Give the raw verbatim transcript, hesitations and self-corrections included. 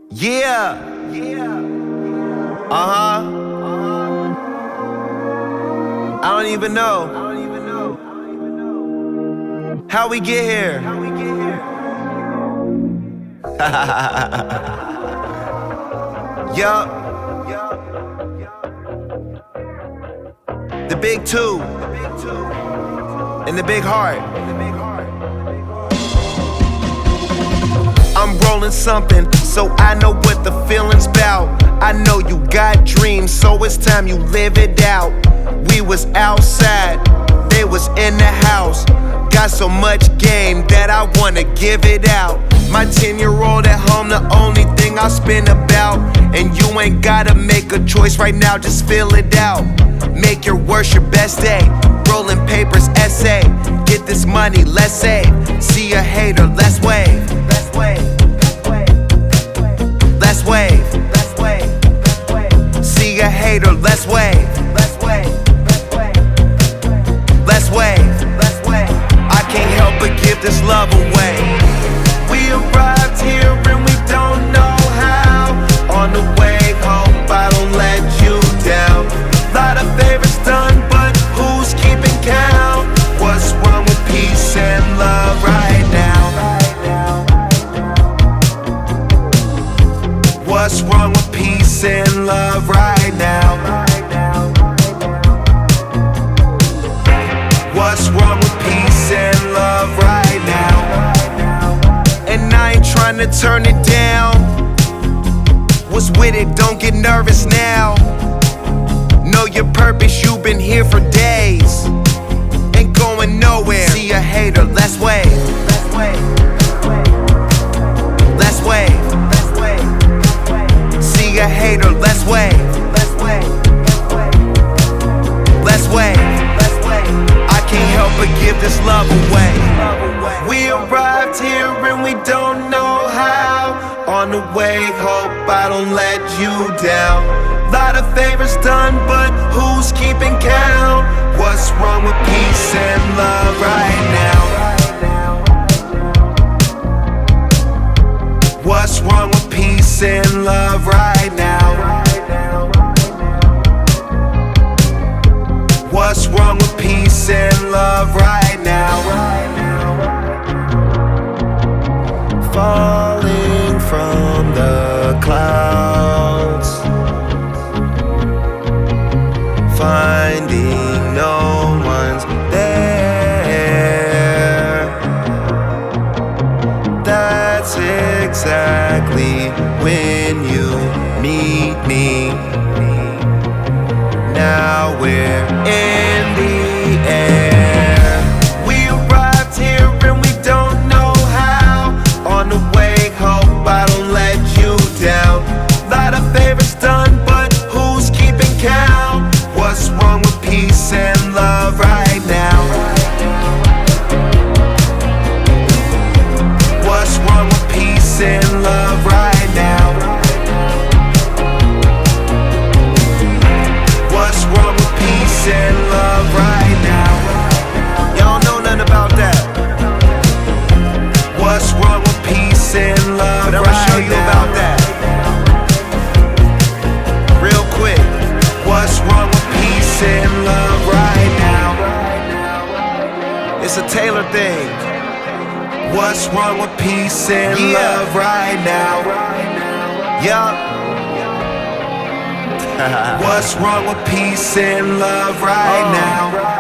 Yeah. Uh-huh. I don't even know how we get here. Yup. The big two and the big heart. I'm rolling something, so I know what the feeling's bout. I know you got dreams, so it's time you live it out. We was outside, they was in the house. Got so much game that I wanna give it out. My ten-year-old at home, the only thing I spin about. And you ain't gotta make a choice right now, just fill it out. Make your worst your best day. Rolling papers, essay. Get this money, let's save. See a hater, let's wave. Let's wave. Let's wave. Let's wave. See a hater, let's wave. Let's wave. Let's wave. Let's wave. I can't help but give this love away. We arrived here and we don't know how. On the way home, I don't let you down. Lot of favors done, but who's keeping count? What's wrong with peace and love right now? What's wrong with peace and love right now? What's wrong with peace and love right now? And I ain't trying to turn it down. What's with it? Don't get nervous now. Know your purpose, you've been here for days. Ain't going nowhere. See a hater, let's wave. Let's wave. Let's wave. Let's wave. See a hater, let's wave. Let's wave. Let's wave. Let's wave. I can't help but give this love away. We arrived here and we don't know how. On the way, hope I don't let you down. Lot of favors done, but who's keeping count? What's wrong with peace and love right now? What's wrong with peace and love right now? What's wrong with peace and love right now? Falling from the clouds, finding no one's there. That's exactly when you meet me. Now we're in the air. We arrived here and we don't know how. On the way, hope I don't let you down. Lot of favors done, but who's keeping count? What's wrong with peace and love right now? What's wrong with peace and love right now? What's wrong with peace and love right now? Y'all know nothing about that. What's wrong with peace and love right now? But I'ma show you about that real quick. What's wrong with peace and love right now? It's a Taylor thing. What's wrong with peace and yeah. love right now? Yup. What's wrong with peace and love right uh. now?